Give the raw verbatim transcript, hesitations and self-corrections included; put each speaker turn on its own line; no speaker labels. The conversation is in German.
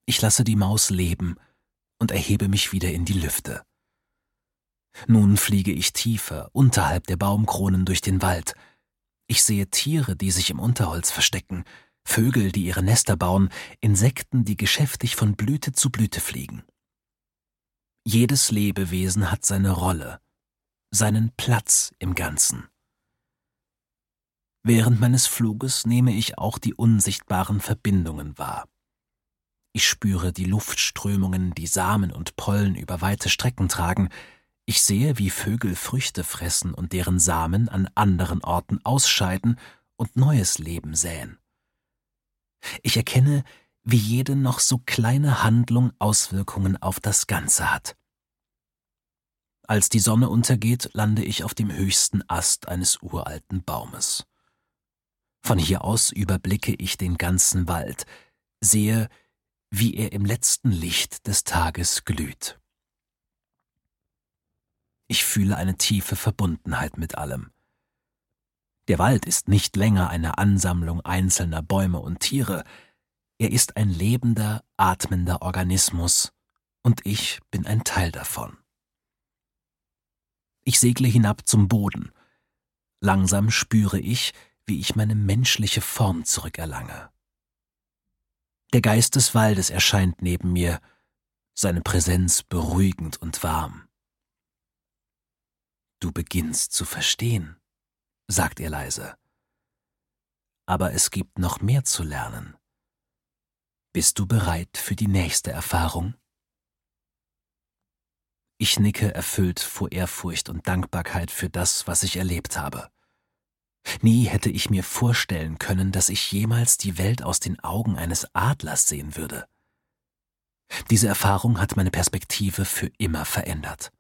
Ich lasse die Maus leben und erhebe mich wieder in die Lüfte. Nun fliege ich tiefer, unterhalb der Baumkronen durch den Wald. Ich sehe Tiere, die sich im Unterholz verstecken, Vögel, die ihre Nester bauen, Insekten, die geschäftig von Blüte zu Blüte fliegen. Jedes Lebewesen hat seine Rolle, seinen Platz im Ganzen. Während meines Fluges nehme ich auch die unsichtbaren Verbindungen wahr. Ich spüre die Luftströmungen, die Samen und Pollen über weite Strecken tragen. Ich sehe, wie Vögel Früchte fressen und deren Samen an anderen Orten ausscheiden und neues Leben säen. Ich erkenne, wie jede noch so kleine Handlung Auswirkungen auf das Ganze hat. Als die Sonne untergeht, lande ich auf dem höchsten Ast eines uralten Baumes. Von hier aus überblicke ich den ganzen Wald, sehe, wie er im letzten Licht des Tages glüht. Ich fühle eine tiefe Verbundenheit mit allem. Der Wald ist nicht länger eine Ansammlung einzelner Bäume und Tiere, er ist ein lebender, atmender Organismus, und ich bin ein Teil davon. Ich segle hinab zum Boden. Langsam spüre ich, wie ich meine menschliche Form zurückerlange. Der Geist des Waldes erscheint neben mir, seine Präsenz beruhigend und warm. »Du beginnst zu verstehen«, sagt er leise. »Aber es gibt noch mehr zu lernen. Bist du bereit für die nächste Erfahrung?« Ich nicke erfüllt vor Ehrfurcht und Dankbarkeit für das, was ich erlebt habe. Nie hätte ich mir vorstellen können, dass ich jemals die Welt aus den Augen eines Adlers sehen würde. Diese Erfahrung hat meine Perspektive für immer verändert.